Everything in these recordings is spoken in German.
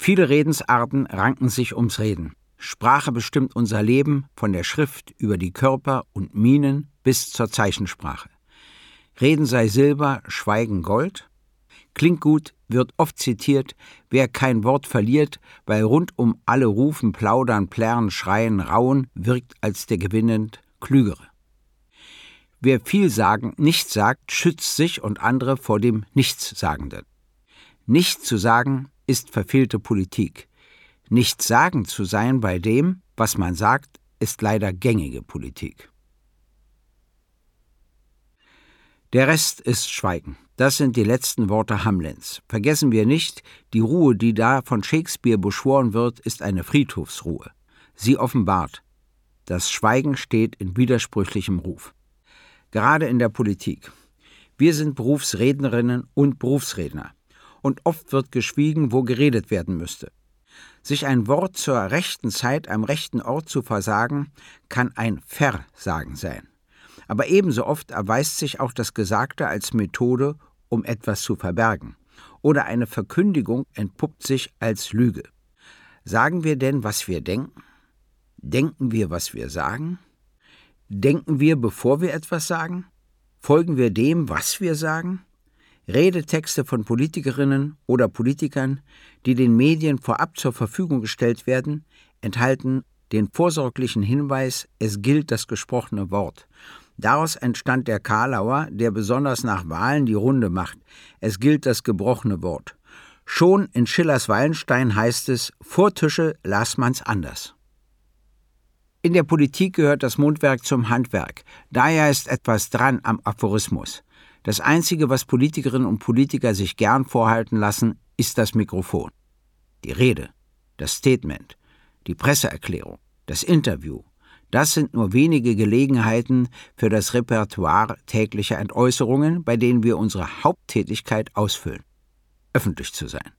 Viele Redensarten ranken sich ums Reden. Sprache bestimmt unser Leben, von der Schrift über die Körper und Mienen bis zur Zeichensprache. Reden sei Silber, Schweigen Gold. Klingt gut, wird oft zitiert, wer kein Wort verliert, weil rundum alle rufen, plaudern, plärren, schreien, rauen, wirkt als der gewinnend Klügere. Wer vielsagend nichts sagt, schützt sich und andere vor dem Nichtssagenden. Nichts zu sagen ist verfehlte Politik. Nichtssagend zu sein bei dem, was man sagt, ist leider gängige Politik. Der Rest ist Schweigen. Das sind die letzten Worte Hamlins. Vergessen wir nicht, die Ruhe, die da von Shakespeare beschworen wird, ist eine Friedhofsruhe. Sie offenbart, das Schweigen steht in widersprüchlichem Ruf. Gerade in der Politik. Wir sind Berufsrednerinnen und Berufsredner. Und oft wird geschwiegen, wo geredet werden müsste. Sich ein Wort zur rechten Zeit am rechten Ort zu versagen, kann ein Versagen sein. Aber ebenso oft erweist sich auch das Gesagte als Methode, um etwas zu verbergen. Oder eine Verkündigung entpuppt sich als Lüge. Sagen wir denn, was wir denken? Denken wir, was wir sagen? Denken wir, bevor wir etwas sagen? Folgen wir dem, was wir sagen? Redetexte von Politikerinnen oder Politikern, die den Medien vorab zur Verfügung gestellt werden, enthalten den vorsorglichen Hinweis, es gilt das gesprochene Wort. Daraus entstand der Karlauer, der besonders nach Wahlen die Runde macht. Es gilt das gebrochene Wort. Schon in Schillers Wallenstein heißt es, vor Tische las man's anders. In der Politik gehört das Mundwerk zum Handwerk. Daher ist etwas dran am Aphorismus. Das Einzige, was Politikerinnen und Politiker sich gern vorhalten lassen, ist das Mikrofon. Die Rede, das Statement, die Presseerklärung, das Interview, das sind nur wenige Gelegenheiten für das Repertoire täglicher Entäußerungen, bei denen wir unsere Haupttätigkeit ausfüllen, öffentlich zu sein.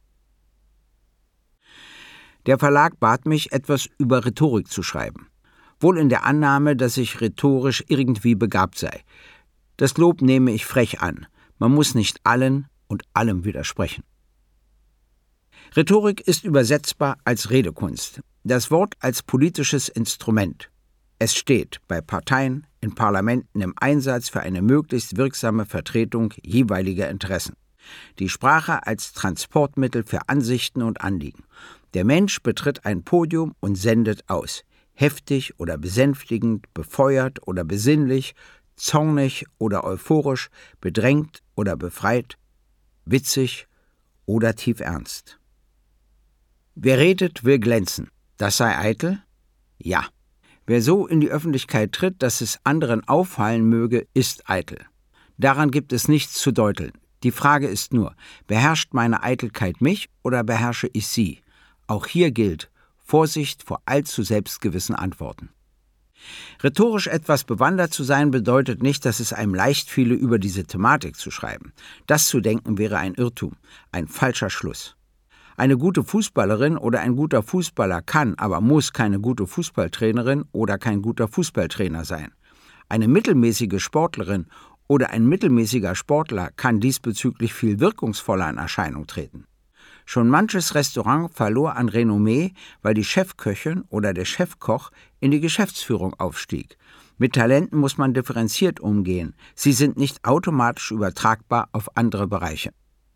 Der Verlag bat mich, etwas über Rhetorik zu schreiben, wohl in der Annahme, dass ich rhetorisch irgendwie begabt sei. Das Lob nehme ich frech an. Man muss nicht allen und allem widersprechen. Rhetorik ist übersetzbar als Redekunst, das Wort als politisches Instrument. Es steht bei Parteien, in Parlamenten im Einsatz für eine möglichst wirksame Vertretung jeweiliger Interessen. Die Sprache als Transportmittel für Ansichten und Anliegen. Der Mensch betritt ein Podium und sendet aus. Heftig oder besänftigend, befeuert oder besinnlich, zornig oder euphorisch, bedrängt oder befreit, witzig oder tief ernst. Wer redet, will glänzen. Das sei eitel? Ja. Wer so in die Öffentlichkeit tritt, dass es anderen auffallen möge, ist eitel. Daran gibt es nichts zu deuteln. Die Frage ist nur, beherrscht meine Eitelkeit mich oder beherrsche ich sie? Auch hier gilt, Vorsicht vor allzu selbstgewissen Antworten. Rhetorisch etwas bewandert zu sein bedeutet nicht, dass es einem leicht fiele, über diese Thematik zu schreiben. Das zu denken wäre ein Irrtum, ein falscher Schluss. Eine gute Fußballerin oder ein guter Fußballer kann, aber muss keine gute Fußballtrainerin oder kein guter Fußballtrainer sein. Eine mittelmäßige Sportlerin oder ein mittelmäßiger Sportler kann diesbezüglich viel wirkungsvoller in Erscheinung treten. Schon manches Restaurant verlor an Renommee, weil die Chefköchin oder der Chefkoch in die Geschäftsführung aufstieg. Mit Talenten muss man differenziert umgehen. Sie sind nicht automatisch übertragbar auf andere Bereiche.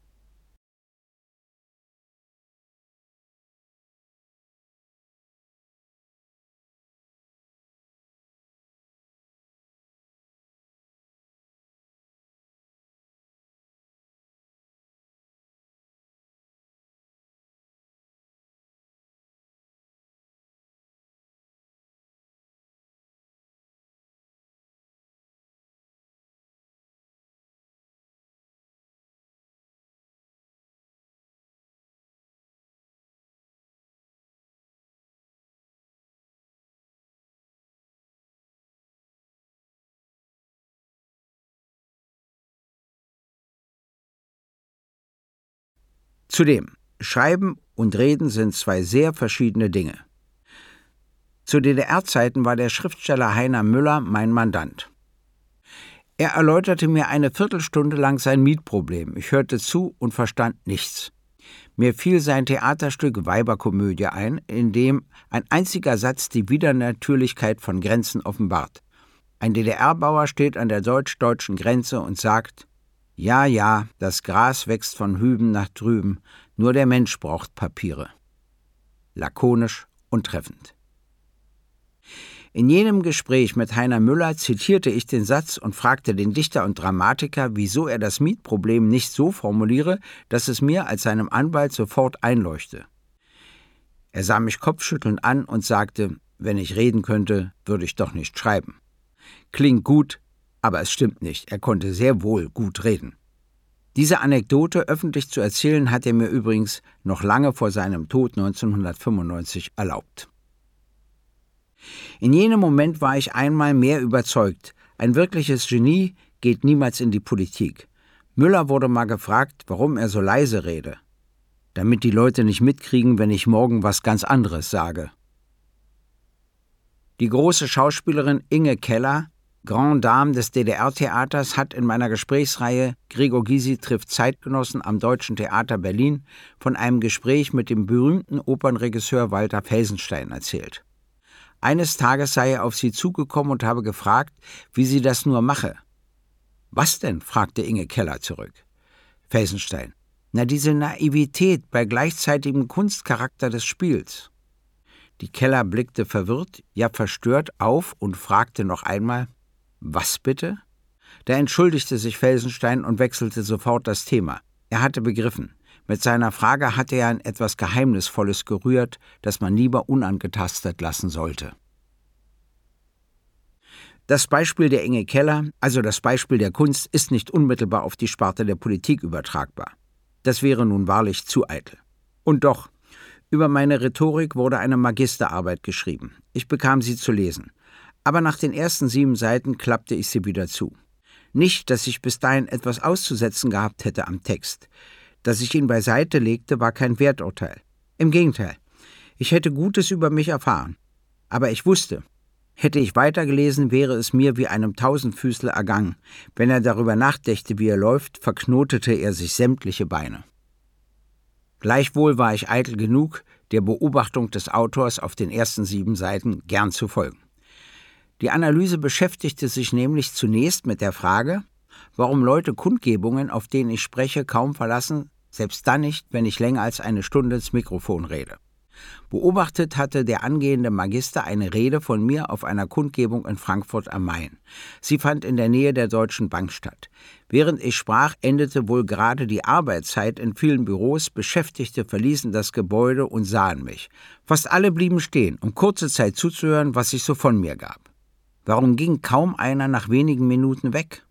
Zudem, Schreiben und Reden sind zwei sehr verschiedene Dinge. Zu DDR-Zeiten war der Schriftsteller Heiner Müller mein Mandant. Er erläuterte mir eine Viertelstunde lang sein Mietproblem. Ich hörte zu und verstand nichts. Mir fiel sein Theaterstück Weiberkomödie ein, in dem ein einziger Satz die Widernatürlichkeit von Grenzen offenbart. Ein DDR-Bauer steht an der deutsch-deutschen Grenze und sagt: Ja, ja, das Gras wächst von hüben nach drüben, nur der Mensch braucht Papiere. Lakonisch und treffend. In jenem Gespräch mit Heiner Müller zitierte ich den Satz und fragte den Dichter und Dramatiker, wieso er das Mietproblem nicht so formuliere, dass es mir als seinem Anwalt sofort einleuchte. Er sah mich kopfschüttelnd an und sagte, wenn ich reden könnte, würde ich doch nicht schreiben. Klingt gut, aber es stimmt nicht, er konnte sehr wohl gut reden. Diese Anekdote öffentlich zu erzählen, hat er mir übrigens noch lange vor seinem Tod 1995 erlaubt. In jenem Moment war ich einmal mehr überzeugt, ein wirkliches Genie geht niemals in die Politik. Müller wurde mal gefragt, warum er so leise rede. Damit die Leute nicht mitkriegen, wenn ich morgen was ganz anderes sage. Die große Schauspielerin Inge Keller, Grande Dame des DDR-Theaters, hat in meiner Gesprächsreihe Gregor Gysi trifft Zeitgenossen am Deutschen Theater Berlin von einem Gespräch mit dem berühmten Opernregisseur Walter Felsenstein erzählt. Eines Tages sei er auf sie zugekommen und habe gefragt, wie sie das nur mache. »Was denn?« fragte Inge Keller zurück. Felsenstein: »Na, diese Naivität bei gleichzeitigem Kunstcharakter des Spiels.« Die Keller blickte verwirrt, ja verstört auf und fragte noch einmal, »Was bitte?« Da entschuldigte sich Felsenstein und wechselte sofort das Thema. Er hatte begriffen. Mit seiner Frage hatte er an etwas Geheimnisvolles gerührt, das man lieber unangetastet lassen sollte. Das Beispiel der Inge Keller, also das Beispiel der Kunst, ist nicht unmittelbar auf die Sparte der Politik übertragbar. Das wäre nun wahrlich zu eitel. Und doch, über meine Rhetorik wurde eine Magisterarbeit geschrieben. Ich bekam sie zu lesen. Aber nach den ersten 7 Seiten klappte ich sie wieder zu. Nicht, dass ich bis dahin etwas auszusetzen gehabt hätte am Text. Dass ich ihn beiseite legte, war kein Werturteil. Im Gegenteil, ich hätte Gutes über mich erfahren. Aber ich wusste, hätte ich weitergelesen, wäre es mir wie einem Tausendfüßler ergangen. Wenn er darüber nachdächte, wie er läuft, verknotete er sich sämtliche Beine. Gleichwohl war ich eitel genug, der Beobachtung des Autors auf den ersten 7 Seiten gern zu folgen. Die Analyse beschäftigte sich nämlich zunächst mit der Frage, warum Leute Kundgebungen, auf denen ich spreche, kaum verlassen, selbst dann nicht, wenn ich länger als eine Stunde ins Mikrofon rede. Beobachtet hatte der angehende Magister eine Rede von mir auf einer Kundgebung in Frankfurt am Main. Sie fand in der Nähe der Deutschen Bank statt. Während ich sprach, endete wohl gerade die Arbeitszeit in vielen Büros, Beschäftigte verließen das Gebäude und sahen mich. Fast alle blieben stehen, um kurze Zeit zuzuhören, was sich so von mir gab. Warum ging kaum einer nach wenigen Minuten weg?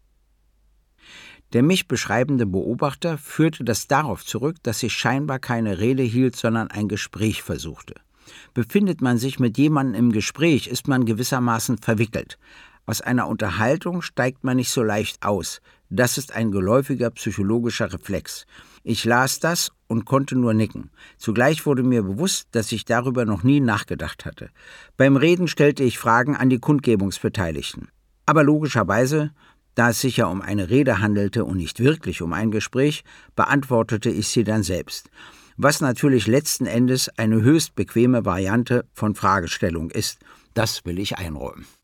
Der mich beschreibende Beobachter führte das darauf zurück, dass ich scheinbar keine Rede hielt, sondern ein Gespräch versuchte. Befindet man sich mit jemandem im Gespräch, ist man gewissermaßen verwickelt. Aus einer Unterhaltung steigt man nicht so leicht aus. Das ist ein geläufiger psychologischer Reflex. Ich las das und konnte nur nicken. Zugleich wurde mir bewusst, dass ich darüber noch nie nachgedacht hatte. Beim Reden stellte ich Fragen an die Kundgebungsbeteiligten. Aber logischerweise, da es sich ja um eine Rede handelte und nicht wirklich um ein Gespräch, beantwortete ich sie dann selbst. Was natürlich letzten Endes eine höchst bequeme Variante von Fragestellung ist, das will ich einräumen.